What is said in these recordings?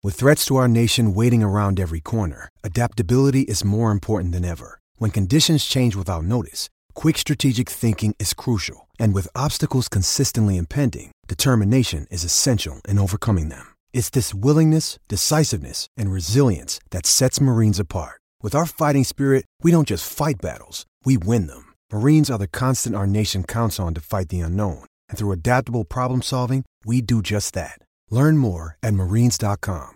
With threats to our nation waiting around every corner, adaptability is more important than ever. When conditions change without notice, quick strategic thinking is crucial. And with obstacles consistently impending, determination is essential in overcoming them. It's this willingness, decisiveness, and resilience that sets Marines apart. With our fighting spirit, we don't just fight battles, we win them. Marines are the constant our nation counts on to fight the unknown. And through adaptable problem solving, we do just that. Learn more at marines.com.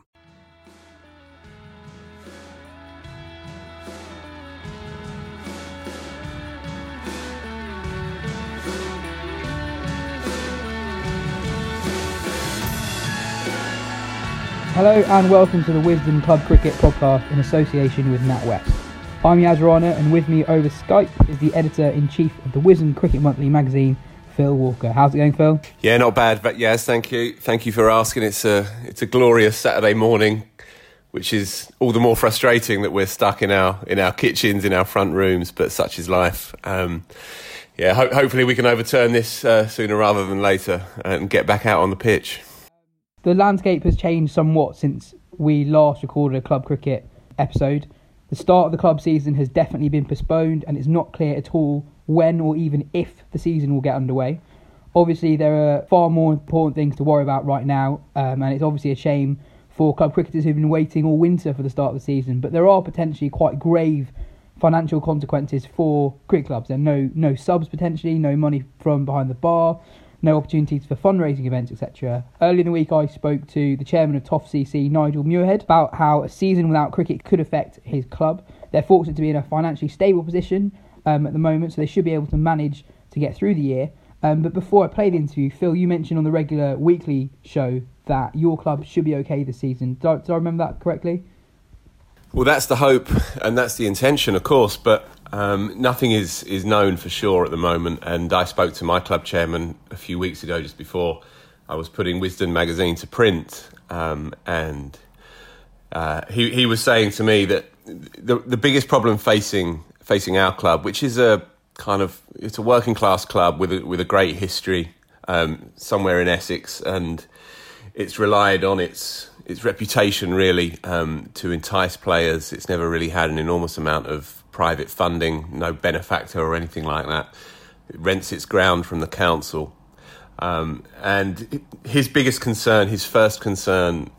Hello and welcome to the Wisden Club Cricket Podcast in association with NatWest. I'm Yaz Rana, and with me over Skype is the Editor-in-Chief of the Wisden Cricket Monthly magazine, Phil Walker. How's it going, Phil? Yeah, not bad, but yes, thank you. Thank you for asking. It's a glorious Saturday morning, which is all the more frustrating that we're stuck in our kitchens, in our front rooms, but such is life. Hopefully we can overturn this sooner rather than later and get back out on the pitch. The landscape has changed somewhat since we last recorded a club cricket episode. The start of the club season has definitely been postponed, and it's not clear at all when or even if the season will get underway. Obviously, there are far more important things to worry about right now, and it's obviously a shame for club cricketers who've been waiting all winter for the start of the season, but there are potentially quite grave financial consequences for cricket clubs. There are no subs potentially, no money from behind the bar, no opportunities for fundraising events, etc. Earlier in the week, I spoke to the chairman of Toff CC, Nigel Muirhead, about how a season without cricket could affect his club. They're fortunate to be in a financially stable position at the moment, so they should be able to manage to get through the year. But before I play the interview, Phil, you mentioned on the regular weekly show that your club should be okay this season. Do I remember that correctly? Well, that's the hope and that's the intention, of course, but nothing is known for sure at the moment. And I spoke to my club chairman a few weeks ago, just before I was putting Wisden magazine to print, and he was saying to me that the biggest problem facing our club, which is it's a working class club with a great history somewhere in Essex, and it's relied on its reputation really to entice players. It's never really had an enormous amount of private funding, no benefactor or anything like that. It rents its ground from the council. And his biggest concern, his first concern,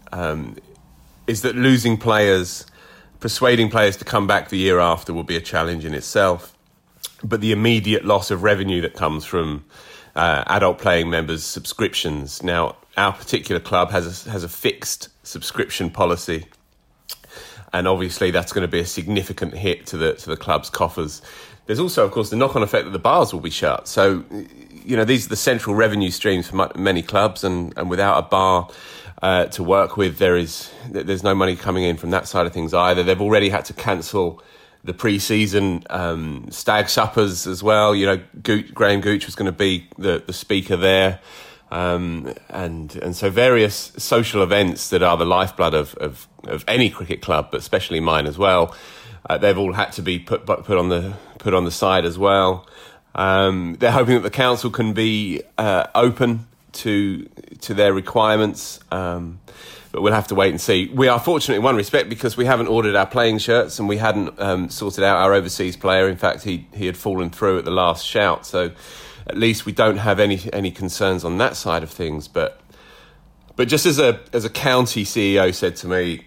is that losing players, persuading players to come back the year after will be a challenge in itself. But the immediate loss of revenue that comes from adult playing members' subscriptions. Now, our particular club has a fixed subscription policy, and obviously that's going to be a significant hit to the club's coffers. There's also, of course, the knock-on effect that the bars will be shut. So, these are the central revenue streams for many clubs, and without a bar to work with, there's no money coming in from that side of things either. They've already had to cancel the pre-season stag suppers as well. Graham Gooch was going to be the speaker there. And so various social events that are the lifeblood of any cricket club, but especially mine as well, they've all had to be put on the side as well. They're hoping that the council can be open to their requirements, but we'll have to wait and see. We are fortunate in one respect because we haven't ordered our playing shirts and we hadn't sorted out our overseas player. In fact, he had fallen through at the last shout, so at least we don't have any concerns on that side of things. But just as a county CEO said to me,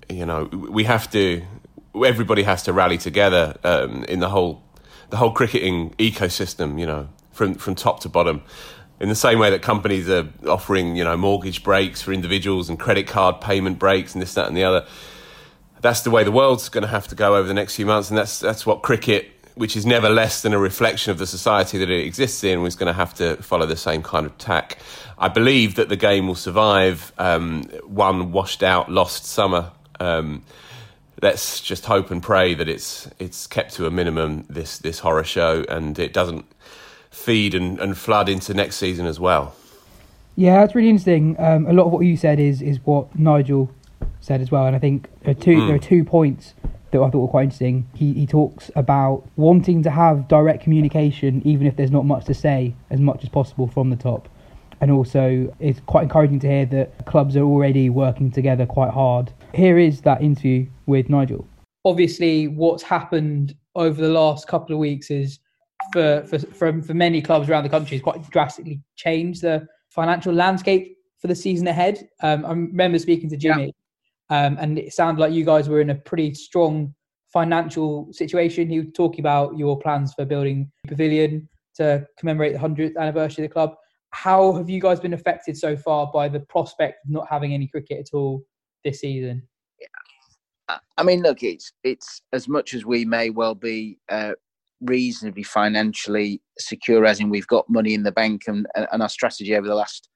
everybody has to rally together in the whole cricketing ecosystem, from top to bottom. In the same way that companies are offering, mortgage breaks for individuals and credit card payment breaks and this, that and the other. That's the way the world's going to have to go over the next few months, and that's what cricket, which is never less than a reflection of the society that it exists in, was going to have to follow the same kind of tack. I believe that the game will survive one washed out, lost summer. Let's just hope and pray that it's kept to a minimum, this horror show, and it doesn't feed and flood into next season as well. Yeah, that's really interesting. A lot of what you said is what Nigel said as well, and I think there are 2 points that I thought were quite interesting. He talks about wanting to have direct communication, even if there's not much to say, as much as possible from the top. And also, it's quite encouraging to hear that clubs are already working together quite hard. Here is that interview with Nigel. Obviously, what's happened over the last couple of weeks is for many clubs around the country has quite drastically changed the financial landscape for the season ahead. I remember speaking to Jimmy, and it sounded like you guys were in a pretty strong financial situation. He was talking about your plans for building a pavilion to commemorate the 100th anniversary of the club. How have you guys been affected so far by the prospect of not having any cricket at all this season? I mean, look, it's as much as we may well be reasonably financially secure, as in we've got money in the bank, and our strategy over the last,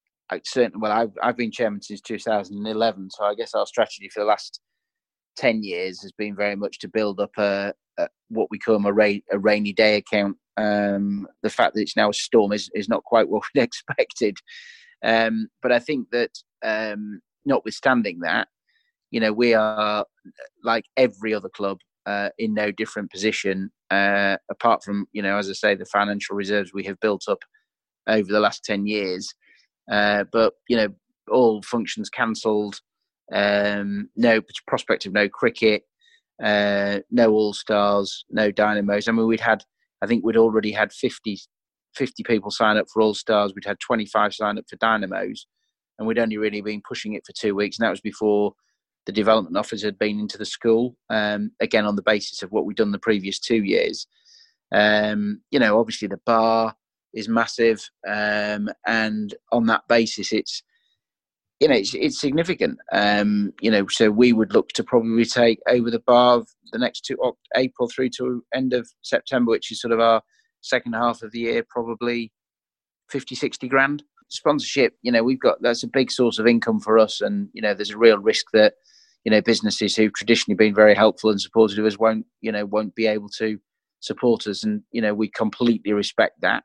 I've been chairman since 2011, so I guess our strategy for the last 10 years has been very much to build up what we call a rainy day account. The fact that it's now a storm is not quite what we'd expected. But I think that notwithstanding that, we are, like every other club, in no different position, apart from, as I say, the financial reserves we have built up over the last 10 years. But, all functions cancelled, no prospect of no cricket, no All-Stars, no Dynamos. I mean, I think we'd already had 50 people sign up for All-Stars. We'd had 25 sign up for Dynamos, and we'd only really been pushing it for 2 weeks. And that was before the development office had been into the school, again, on the basis of what we'd done the previous 2 years. Obviously the bar is massive. And on that basis, it's significant. So we would look to probably take over the bar of the next April through to end of September, which is sort of our second half of the year, probably 50, 60 grand. Sponsorship, that's a big source of income for us. And, there's a real risk that, businesses who've traditionally been very helpful and supportive of us won't be able to support us. And, we completely respect that.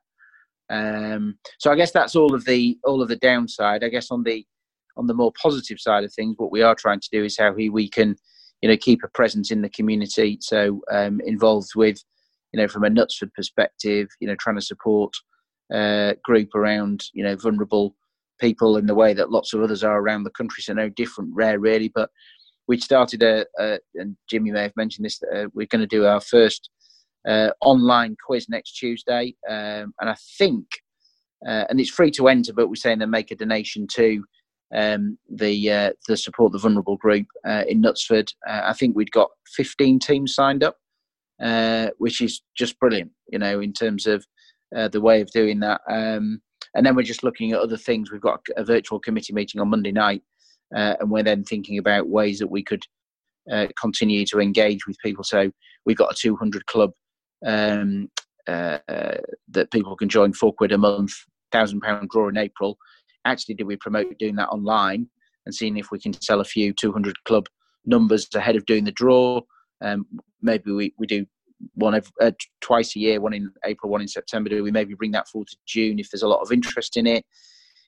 So I guess that's all of the downside. I guess on the more positive side of things, what we are trying to do is how we can, keep a presence in the community. So involved with, from a Knutsford perspective, trying to support group around, vulnerable people in the way that lots of others are around the country. So no different, rare really. But we started and Jimmy may have mentioned this, we're going to do our first online quiz next Tuesday. And I think, and it's free to enter, but we're saying they make a donation to the support the vulnerable group in Knutsford. I think we'd got 15 teams signed up, which is just brilliant, in terms of the way of doing that. And then we're just looking at other things. We've got a virtual committee meeting on Monday night, and we're then thinking about ways that we could continue to engage with people. So we've got a 200 club that people can join, £4 a month, £1,000 draw in April. Actually, do we promote doing that online and seeing if we can sell a few 200 club numbers ahead of doing the draw? Maybe we do one twice a year, one in April, one in September. Do we maybe bring that forward to June if there's a lot of interest in it?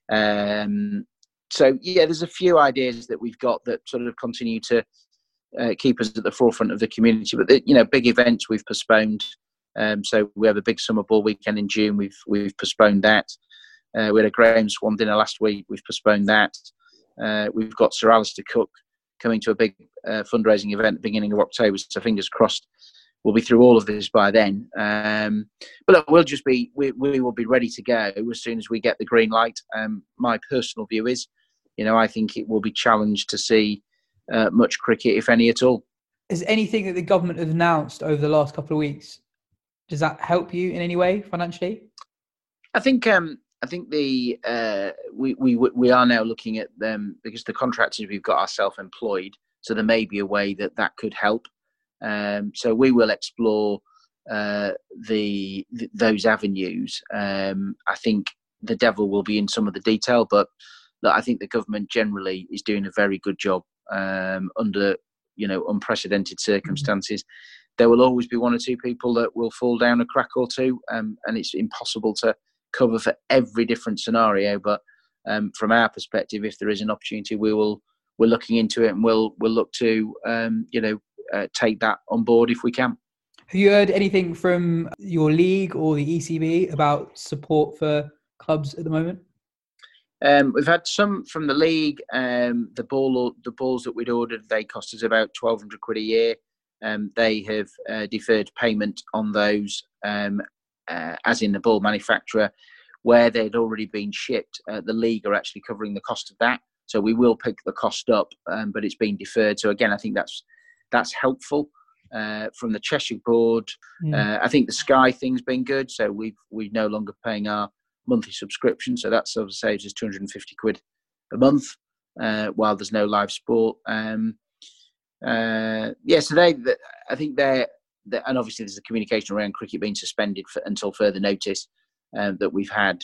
So there's a few ideas that we've got that sort of continue to keep us at the forefront of the community. But big events we've postponed. So we have a big summer ball weekend in June. We've postponed that. We had a Graham Swan dinner last week. We've postponed that. We've got Sir Alistair Cook coming to a big fundraising event at the beginning of October. So fingers crossed we'll be through all of this by then. But look, we will be ready to go as soon as we get the green light. My personal view is, I think it will be challenged to see much cricket, if any at all. Is anything that the government has announced over the last couple of weeks, does that help you in any way financially? I think we are now looking at them because the contractors we've got are self-employed, so there may be a way that could help. So we will explore those avenues. I think the devil will be in some of the detail, but look, I think the government generally is doing a very good job under unprecedented circumstances. There will always be one or two people that will fall down a crack or two, and it's impossible to cover for every different scenario. But from our perspective, if there is an opportunity, we're looking into it, and we'll look to take that on board if we can. Have you heard anything from your league or the ECB about support for clubs at the moment? We've had some from the league. The balls that we'd ordered, they cost us about £1,200 a year. They have deferred payment on those, as in the ball manufacturer, where they'd already been shipped. The league are actually covering the cost of that, so we will pick the cost up, but it's been deferred. So again, I think that's helpful. From the Cheshire board, I think the Sky thing's been good. So we're no longer paying our monthly subscription, so that sort of saves us £250 a month, while there's no live sport. So I think they're, and obviously there's the communication around cricket being suspended until further notice that we've had.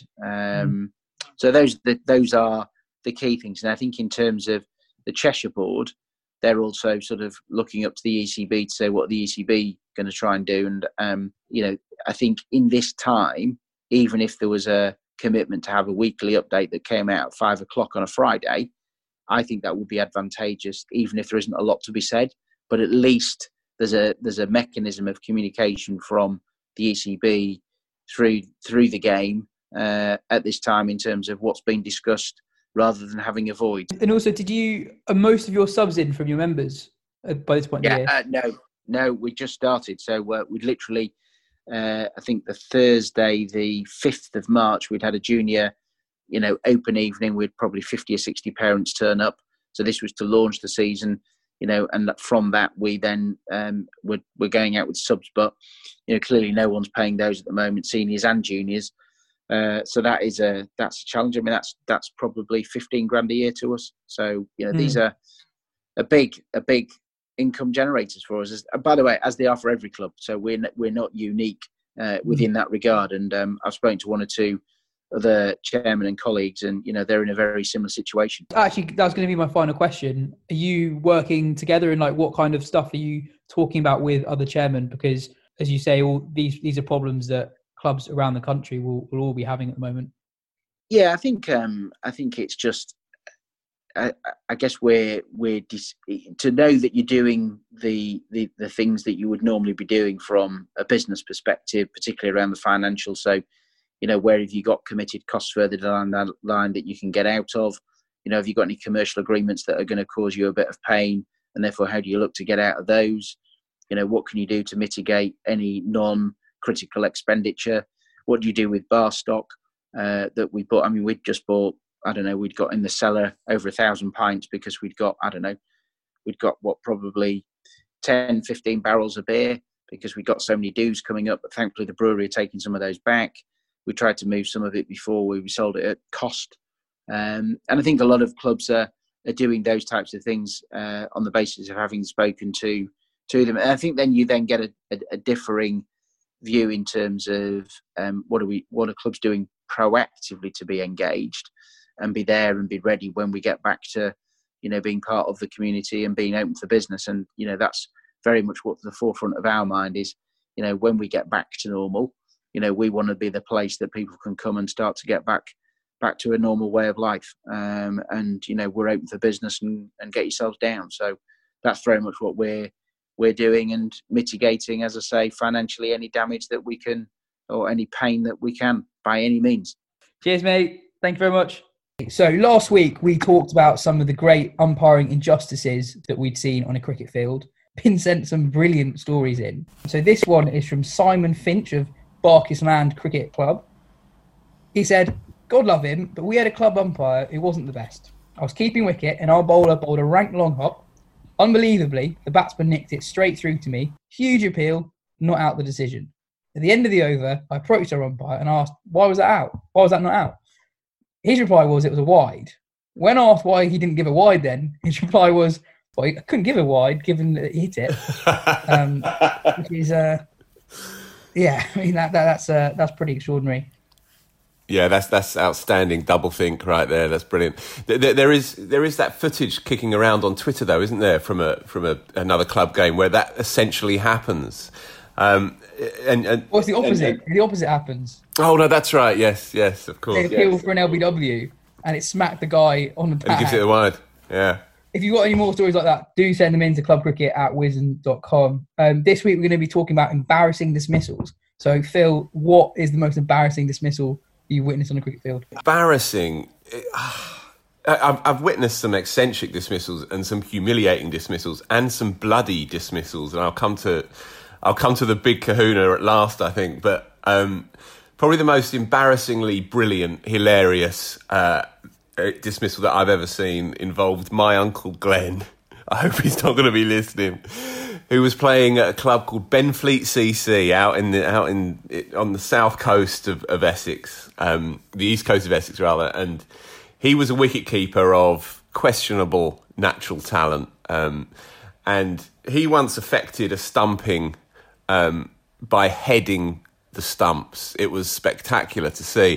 So those are the key things. And I think in terms of the Cheshire board, they're also sort of looking up to the ECB to say what the ECB going to try and do. And I think in this time, even if there was a commitment to have a weekly update that came out at 5 o'clock on a Friday, I think that would be advantageous, even if there isn't a lot to be said. But at least there's a mechanism of communication from the ECB through the game at this time in terms of what's been discussed, rather than having a void. And also, are most of your subs in from your members by this point in the year? No, we just started. So we'd literally, I think the Thursday, the 5th of March, we'd had a junior, open evening with probably 50 or 60 parents turn up. So this was to launch the season, and from that we then we're going out with subs. But clearly no one's paying those at the moment, seniors and juniors. So that's a challenge. I mean, that's probably $15,000 a year to us. So these are a big income generators for us. By the way, as they are for every club. So we're not unique within that regard. And I've spoken to one or two other chairmen and colleagues, and they're in a very similar situation. Actually, that was going to be my final question. Are you working together, and what kind of stuff are you talking about with other chairmen? Because as you say, all these are problems that clubs around the country will all be having at the moment. Yeah, I think it's just, I guess we're to know that you're doing the things that you would normally be doing from a business perspective, particularly around the financial. So, where have you got committed costs further down that line that you can get out of? Have you got any commercial agreements that are going to cause you a bit of pain, and therefore how do you look to get out of those? What can you do to mitigate any non-critical expenditure? What do you do with bar stock that we bought? I mean, we'd just bought, we'd got in the cellar over 1,000 pints because we'd got probably 10, 15 barrels of beer because we got so many dues coming up. But thankfully, the brewery are taking some of those back. We tried to move some of it before we sold it at cost. And I think a lot of clubs are doing those types of things on the basis of having spoken to them. And I think then you then get a differing view in terms of what are clubs doing proactively to be engaged and be there and be ready when we get back to being part of the community and being open for business. And that's very much what the forefront of our mind is. When we get back to normal, we want to be the place that people can come and start to get back to a normal way of life. And we're open for business and get yourselves down. So that's very much what we're doing, and mitigating, as I say, financially any damage that we can, or any pain that we can by any means. Cheers, mate. Thank you very much. So last week we talked about some of the great umpiring injustices that we'd seen on a cricket field. Pin sent some brilliant stories in. So this one is from Simon Finch of Barkis Land Cricket Club. He said, God love him, but we had a club umpire who wasn't the best. I was keeping wicket and our bowler bowled a rank long hop. Unbelievably, the batsman nicked it straight through to me. Huge appeal, not out the decision. At the end of the over, I approached our umpire and asked, why was that out? Why was that not out? His reply was it was a wide. When asked why he didn't give a wide then, his reply was, well, I couldn't give a wide given that he hit it. Which is, that's pretty extraordinary. Yeah, that's outstanding doublethink right there. That's brilliant. There is that footage kicking around on Twitter though, isn't there, from another club game where that essentially happens. And what's the opposite? The opposite happens. Oh no, that's right. Yes, of course. They appeal for an LBW, and it smacked the guy on the back. And he gives it a wide. Yeah. If you've got any more stories like that, do send them in to clubcricket@wisden.com. This week we're going to be talking about embarrassing dismissals. So Phil, what is the most embarrassing dismissal you witnessed on a cricket field? Embarrassing. I've witnessed some eccentric dismissals and some humiliating dismissals and some bloody dismissals, and I'll come to the big kahuna at last, I think. But probably the most embarrassingly brilliant, hilarious dismissal that I've ever seen involved my Uncle Glenn. I hope he's not going to be listening. Who was playing at a club called Benfleet CC on the south coast of Essex, the east coast of Essex rather, and he was a wicketkeeper of questionable natural talent, and he once effected a stumping by heading the stumps. It was spectacular to see.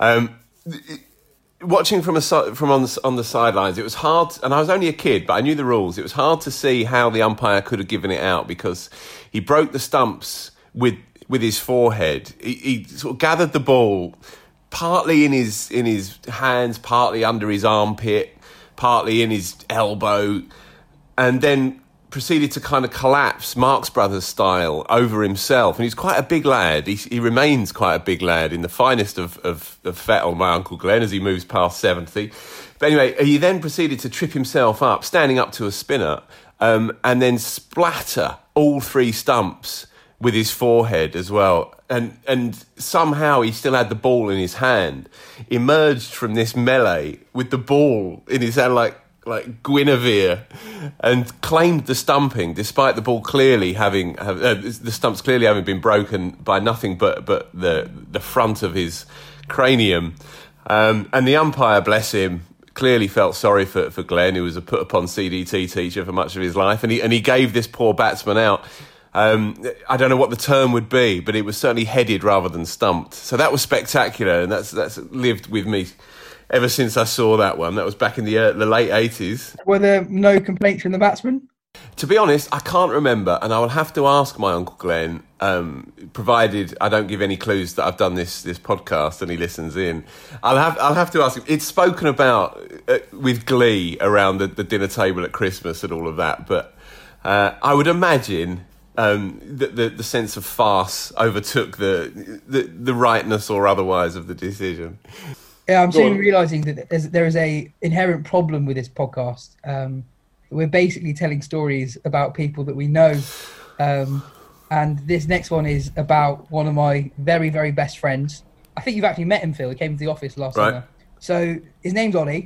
Watching from on the sidelines, it was hard, and I was only a kid, but I knew the rules. It was hard to see how the umpire could have given it out because he broke the stumps with his forehead. He sort of gathered the ball partly in his hands, partly under his armpit, partly in his elbow, and then proceeded to kind of collapse Marx Brothers style over himself. And he's quite a big lad. He remains quite a big lad in the finest of fettle, my Uncle Glenn, as he moves past 70. But anyway, he then proceeded to trip himself up, standing up to a spinner, and then splatter all three stumps with his forehead as well. And somehow he still had the ball in his hand, emerged from this melee with the ball in his hand like Guinevere, and claimed the stumping despite the ball clearly the stumps clearly having been broken by nothing but the front of his cranium. And the umpire, bless him, clearly felt sorry for Glenn, who was a put upon CDT teacher for much of his life, and he gave this poor batsman out. I don't know what the term would be, but it was certainly headed rather than stumped. So that was spectacular, and that's lived with me ever since I saw that one. That was back in the late 80s. Were there no complaints from the batsman? To be honest, I can't remember, and I will have to ask my Uncle Glenn, provided I don't give any clues that I've done this podcast and he listens in. I'll have to ask him. It's spoken about with glee around the dinner table at Christmas and all of that, but I would imagine the sense of farce overtook the rightness or otherwise of the decision. Yeah, I'm soon realising that there is a inherent problem with this podcast. We're basically telling stories about people that we know. And this next one is about one of my very, very best friends. I think you've actually met him, Phil. He came to the office last summer. So his name's Ollie.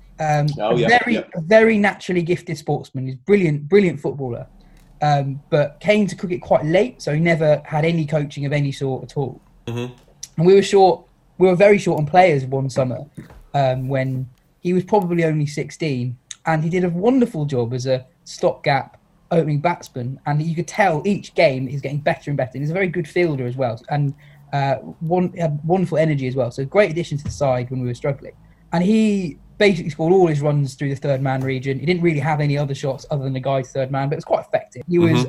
Very naturally gifted sportsman. He's brilliant footballer. But came to cricket quite late, so he never had any coaching of any sort at all. Mm-hmm. And we were very short on players one summer when he was probably only 16, and he did a wonderful job as a stopgap opening batsman, and you could tell each game he's getting better and better. And he's a very good fielder as well, and had wonderful energy as well. So great addition to the side when we were struggling. And he basically scored all his runs through the third man region. He didn't really have any other shots other than the guy's third man, but it was quite effective. He was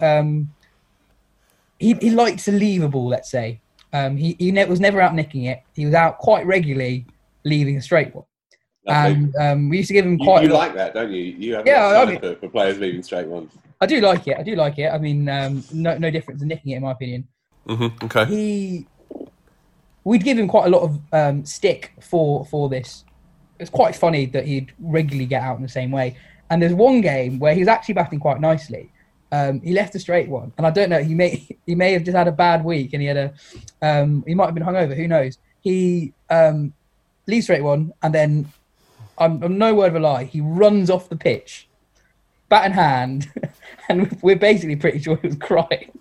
he liked to leave a ball, let's say. He was never out nicking it. He was out quite regularly leaving a straight one. And we used to give him quite. You like that, don't you? You have for players leaving straight ones. I do like it. I mean, no difference in nicking it, in my opinion. Mm-hmm. Okay. We'd give him quite a lot of stick for this. It's quite funny that he'd regularly get out in the same way. And there's one game where he was actually batting quite nicely. He left a straight one, and I don't know. He may have just had a bad week, and he might have been hungover. Who knows? He leaves straight one, and then I'm no word of a lie. He runs off the pitch, bat in hand, and we're basically pretty sure he was crying.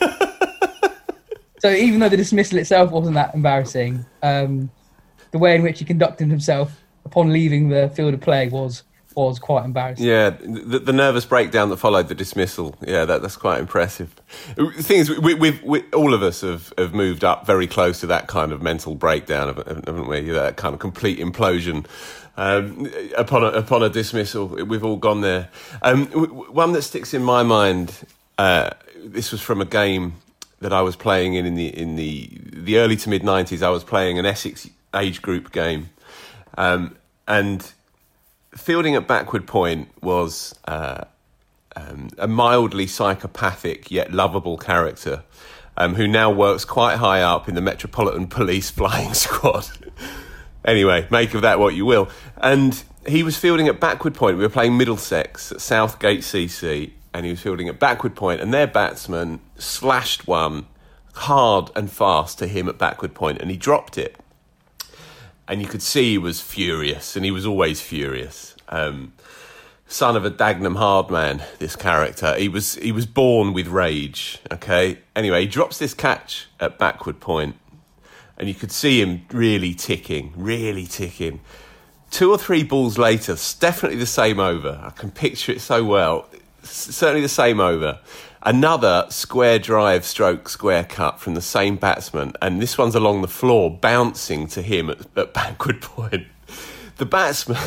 So even though the dismissal itself wasn't that embarrassing, the way in which he conducted himself upon leaving the field of play was quite embarrassing. Yeah, the nervous breakdown that followed the dismissal, that's quite impressive. The thing is, we all of us have moved up very close to that kind of mental breakdown, haven't we? That kind of complete implosion upon a dismissal. We've all gone there. One that sticks in my mind, this was from a game that I was playing in the early to mid-90s. I was playing an Essex age group game, and fielding at backward point was a mildly psychopathic yet lovable character who now works quite high up in the Metropolitan Police flying squad. Anyway, make of that what you will. And he was fielding at backward point. We were playing Middlesex at Southgate CC, and he was fielding at backward point, and their batsman slashed one hard and fast to him at backward point, and he dropped it. And you could see he was furious, and he was always furious. Son of a Dagenham hard man, this character. He was born with rage, okay? Anyway, he drops this catch at backward point, and you could see him really ticking. 2 or 3 balls later, it's definitely the same over. I can picture it so well. Certainly the same over. Another square drive stroke square cut from the same batsman, and this one's along the floor, bouncing to him at backward point. The batsman...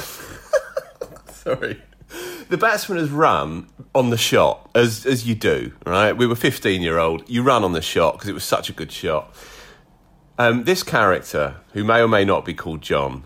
Sorry. The batsman has run on the shot, as you do, right? We were 15-year-old. You run on the shot because it was such a good shot. This character, who may or may not be called John,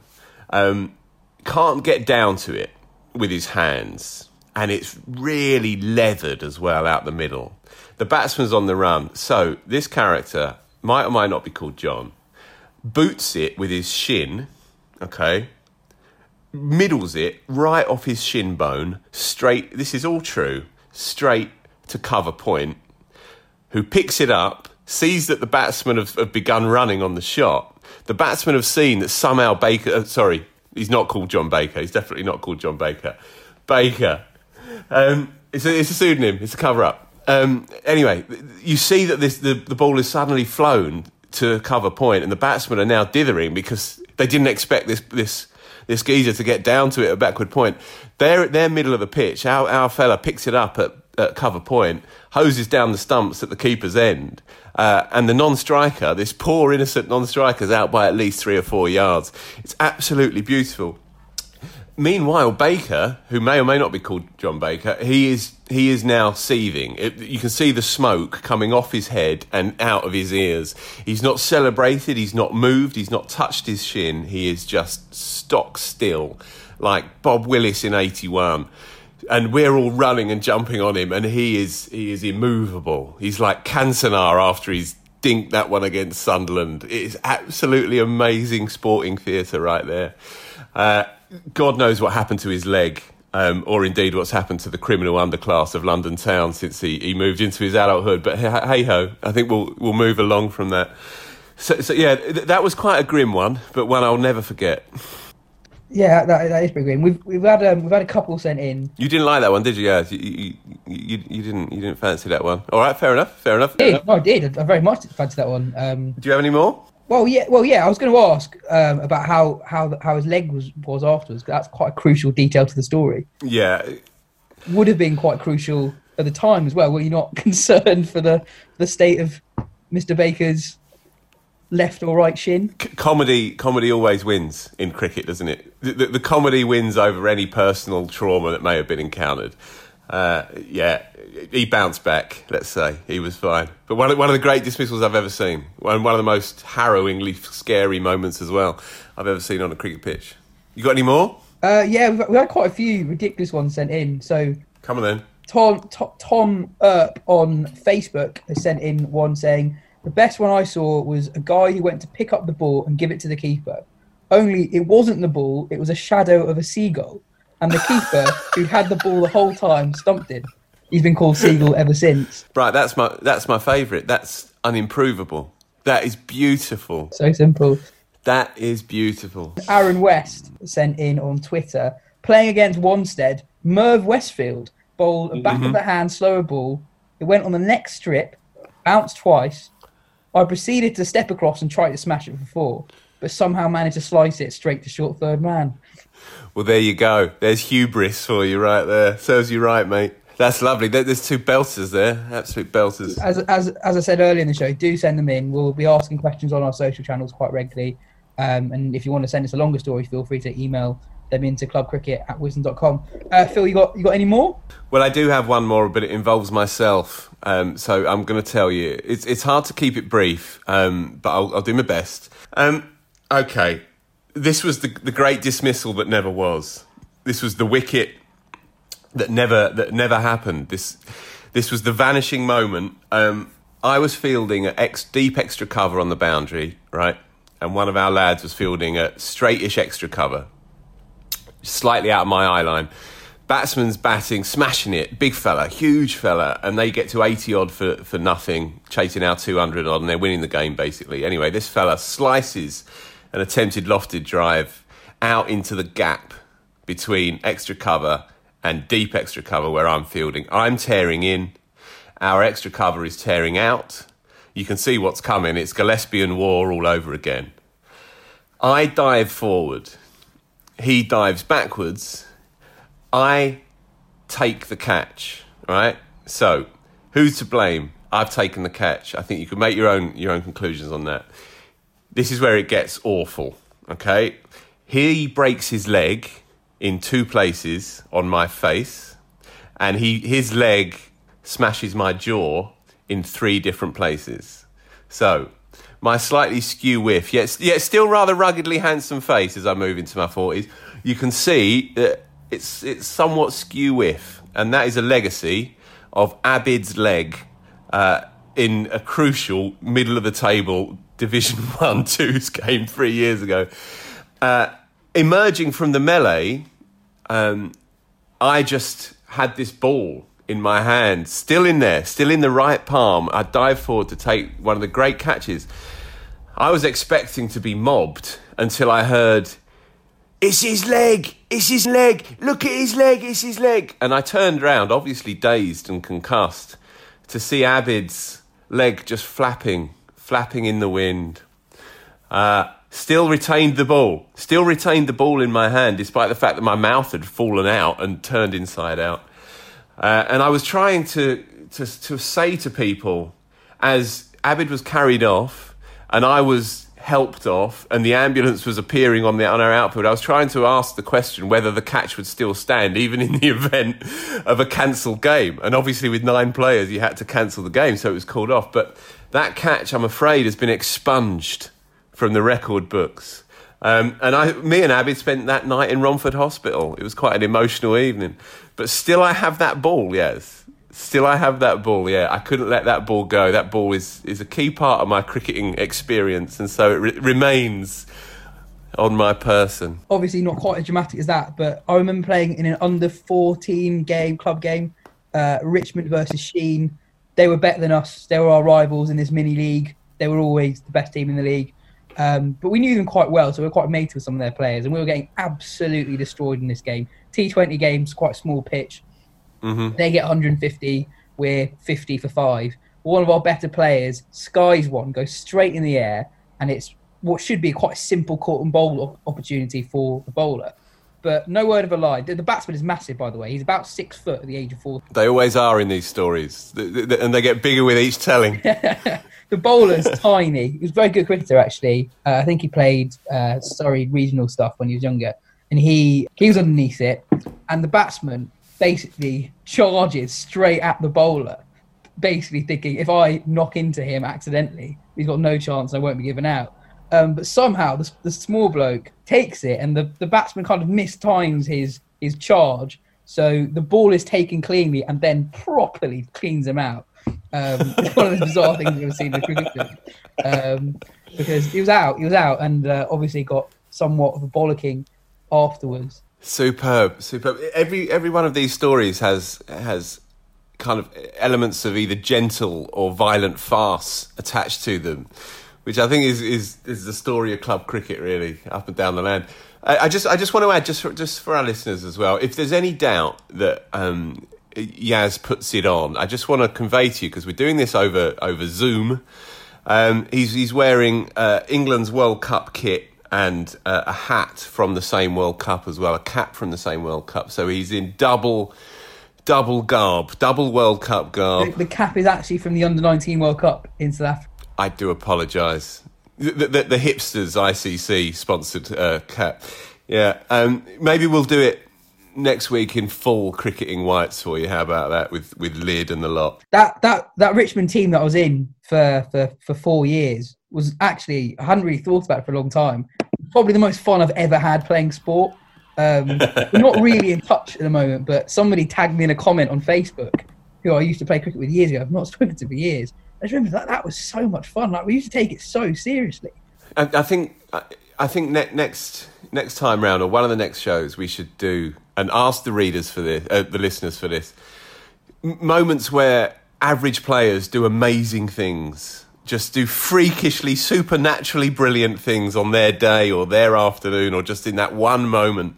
can't get down to it with his hands, and it's really leathered as well out the middle. The batsman's on the run, so this character, might or might not be called John, boots it with his shin, okay, middles it right off his shin bone, straight, this is all true, straight to cover point, who picks it up, sees that the batsmen have begun running on the shot. The batsmen have seen that somehow Baker... he's not called John Baker. He's definitely not called John Baker. Baker. It's a pseudonym. It's a cover-up. Anyway, you see that the ball is suddenly flown to cover point, and the batsmen are now dithering because they didn't expect this geezer to get down to it at backward point. They're middle of the pitch. Our fella picks it up at cover point, hoses down the stumps at the keeper's end, and the non-striker, this poor innocent non-striker, is out by at least 3 or 4 yards. It's absolutely beautiful. Meanwhile, Baker, who may or may not be called John Baker, he is now seething. You can see the smoke coming off his head and out of his ears. He's not celebrated, he's not moved, he's not touched his shin. He is just stock still, like Bob Willis in 81. And we're all running and jumping on him, and he is immovable. He's like Cantona after he's dinked that one against Sunderland. It is absolutely amazing sporting theatre right there. God knows what happened to his leg, or indeed what's happened to the criminal underclass of London town since he moved into his adulthood. But hey-ho, I think we'll move along from that. So yeah, that was quite a grim one, but one I'll never forget. Yeah, that is pretty grim. We've had a couple sent in. You didn't like that one, did you? Yeah, you didn't fancy that one. All right, fair enough. I did. I very much fancied that one. Do you have any more? Well, yeah. I was going to ask about how his leg was afterwards. That's quite a crucial detail to the story. Yeah, would have been quite crucial at the time as well. Were you not concerned for the state of Mr. Baker's left or right shin? Comedy always wins in cricket, doesn't it? The comedy wins over any personal trauma that may have been encountered. Yeah, he bounced back, let's say. He was fine. But one of the great dismissals I've ever seen. One of the most harrowingly scary moments as well I've ever seen on a cricket pitch. You got any more? Yeah, we've had quite a few ridiculous ones sent in. So come on then. Tom Earp on Facebook has sent in one saying, the best one I saw was a guy who went to pick up the ball and give it to the keeper. Only it wasn't the ball, it was a shadow of a seagull. And the keeper, who'd had the ball the whole time, stumped him. He's been called Seagull ever since. Right, that's my favourite. That's unimprovable. That is beautiful. So simple. That is beautiful. Aaron West sent in on Twitter, playing against Wanstead, Merv Westfield bowled a back of the hand slower ball. It went on the next strip, bounced twice. I proceeded to step across and try to smash it for 4, but somehow managed to slice it straight to short third man. Well, there you go. There's hubris for you right there. Serves you right, mate. That's lovely. There's 2 belters there. Absolute belters. As I said earlier in the show, do send them in. We'll be asking questions on our social channels quite regularly. And if you want to send us a longer story, feel free to email them into clubcricket@wisdom.com. Phil, you got any more? Well, I do have one more, but it involves myself. So I'm going to tell you. It's hard to keep it brief, but I'll do my best. Okay. This was the great dismissal that never was. This was the wicket that never happened. This was the vanishing moment. I was fielding at deep extra cover on the boundary, right? and one of our lads was fielding at straightish extra cover, slightly out of my eye line. Batsman's batting, smashing it, big fella, huge fella, and they get to 80 odd for nothing, chasing our 200 odd, and they're winning the game basically. Anyway, this fella slices an attempted lofted drive out into the gap between extra cover and deep extra cover where I'm fielding. I'm tearing in, our extra cover is tearing out. You can see what's coming. It's Gillespian war all over again. I dive forward. He dives backwards. I take the catch, right? So, who's to blame? I've taken the catch. I think you can make your own conclusions on that. This is where it gets awful, okay? He breaks his leg in 2 places on my face, and his leg smashes my jaw in 3 different places. So, my slightly skew whiff, yet still rather ruggedly handsome face as I move into my 40s, you can see that it's somewhat skew whiff, and that is a legacy of Abid's leg in a crucial middle of the table Division 1-2's game 3 years ago. Emerging from the melee, I just had this ball in my hand, still in there, still in the right palm. I dived forward to take one of the great catches. I was expecting to be mobbed until I heard, "It's his leg! It's his leg! Look at his leg! It's his leg!" And I turned round, obviously dazed and concussed, to see Abid's leg just flapping in the wind. Still retained the ball in my hand, despite the fact that my mouth had fallen out and turned inside out. And I was trying to say to people, as Abid was carried off and I was helped off and the ambulance was appearing on our outfield, I was trying to ask the question whether the catch would still stand, even in the event of a cancelled game. And obviously with 9 players, you had to cancel the game, so it was called off. But that catch, I'm afraid, has been expunged from the record books. Me and Abid spent that night in Romford Hospital. It was quite an emotional evening. But still I have that ball, yes. Still I have that ball, yeah. I couldn't let that ball go. That ball is a key part of my cricketing experience, and so it remains on my person. Obviously not quite as dramatic as that, but I remember playing in an under-14 club game, Richmond versus Sheen. They were better than us. They were our rivals in this mini-league. They were always the best team in the league. But we knew them quite well, so we were quite mates with some of their players, and we were getting absolutely destroyed in this game. T20 games, quite a small pitch. Mm-hmm. They get 150, we're 50 for 5. One of our better players skies one, goes straight in the air, and it's what should be quite a simple caught and bowl opportunity for the bowler. But no word of a lie. The batsman is massive, by the way. He's about 6 foot at the age of 40. They always are in these stories, and they get bigger with each telling. The bowler's tiny. He was a very good cricketer, actually. I think he played Surrey regional stuff when he was younger. And he was underneath it. And the batsman basically charges straight at the bowler, basically thinking, if I knock into him accidentally, he's got no chance, I won't be given out. But somehow the small bloke takes it, and the batsman kind of mistimes his charge. So the ball is taken cleanly and then properly cleans him out. It's one of the bizarre things I've ever seen in the cricket. Because he was out, and obviously got somewhat of a bollocking afterwards. Superb. Every one of these stories has kind of elements of either gentle or violent farce attached to them, which I think is the story of club cricket, really, up and down the land. I just want to add, just for our listeners as well, if there's any doubt that Yaz puts it on, I just want to convey to you, because we're doing this over Zoom. He's wearing England's World Cup kit and a hat from the same World Cup as well, a cap from the same World Cup. So he's in double garb, double World Cup garb. The cap is actually from the Under-19 World Cup in South Africa. I do apologise. The hipsters ICC sponsored cap. Yeah, maybe we'll do it next week in full cricketing whites for you. How about that, with lid and the lot? That Richmond team that I was in for 4 years was actually, I hadn't really thought about it for a long time, probably the most fun I've ever had playing sport. We're not really in touch at the moment, but somebody tagged me in a comment on Facebook, who I used to play cricket with years ago. I've not spoken to for years. I just remember that was so much fun. Like, we used to take it so seriously. I think next time round, or one of the next shows, we should do and ask the readers for this, the listeners for this. Moments where average players do amazing things, just do freakishly, supernaturally brilliant things on their day or their afternoon, or just in that one moment.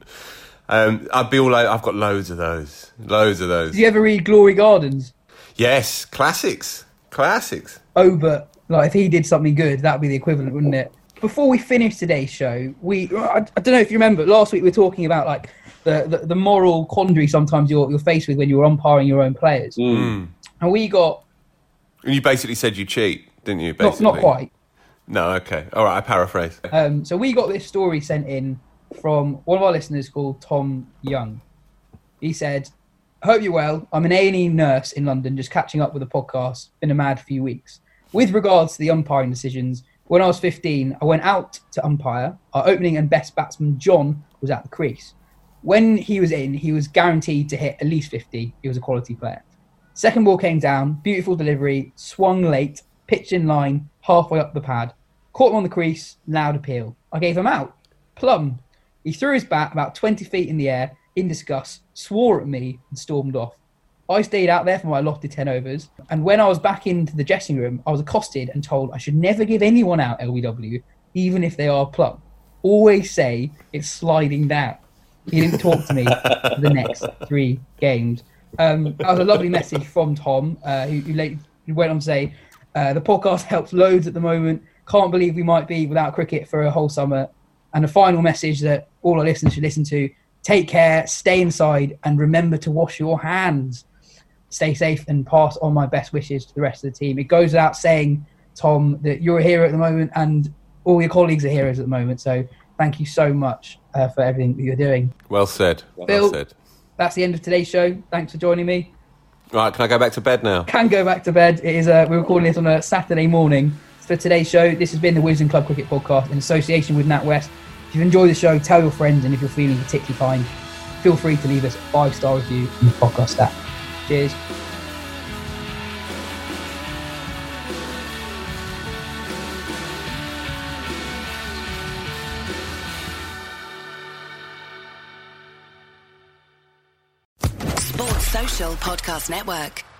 I'd be all like, I've got loads of those. Did you ever read Glory Gardens? Yes, classics. Oh, but like if he did something good, that'd be the equivalent, wouldn't it? Before we finish today's show, I don't know if you remember, last week we were talking about like the moral quandary sometimes you're faced with when you're umpiring your own players. And we got... And you basically said you cheat, didn't you? Not quite. No, okay. All right, I paraphrase. So we got this story sent in from one of our listeners called Tom Young. He said, "I hope you're well. I'm an A&E nurse in London, just catching up with the podcast. Been a mad few weeks. With regards to the umpiring decisions, when I was 15, I went out to umpire. Our opening and best batsman, John, was at the crease. When he was in, he was guaranteed to hit at least 50. He was a quality player. Second ball came down, beautiful delivery, swung late, pitched in line, halfway up the pad. Caught him on the crease, loud appeal. I gave him out. Plum. He threw his bat about 20 feet in the air, in disgust, swore at me and stormed off. I stayed out there for my allotted 10 overs, and when I was back into the dressing room, I was accosted and told I should never give anyone out LBW, even if they are plum. Always say it's sliding down. He didn't talk to me for the next 3 games." That was a lovely message from Tom, who went on to say, "The podcast helps loads at the moment. Can't believe we might be without cricket for a whole summer. And a final message that all our listeners should listen to: take care, stay inside, and remember to wash your hands. Stay safe and pass on my best wishes to the rest of the team." It goes without saying, Tom, that you're a hero at the moment and all your colleagues are heroes at the moment. So thank you so much for everything that you're doing. Well said. Bill, well said. That's the end of today's show. Thanks for joining me. Right, can I go back to bed now? Can go back to bed. It is. We're recording this on a Saturday morning. For today's show, this has been the Wisden Club Cricket Podcast in association with NatWest. If you've enjoyed the show, tell your friends, and if you're feeling particularly fine, feel free to leave us a 5-star review in the podcast app. Cheers. Sports Social Podcast Network.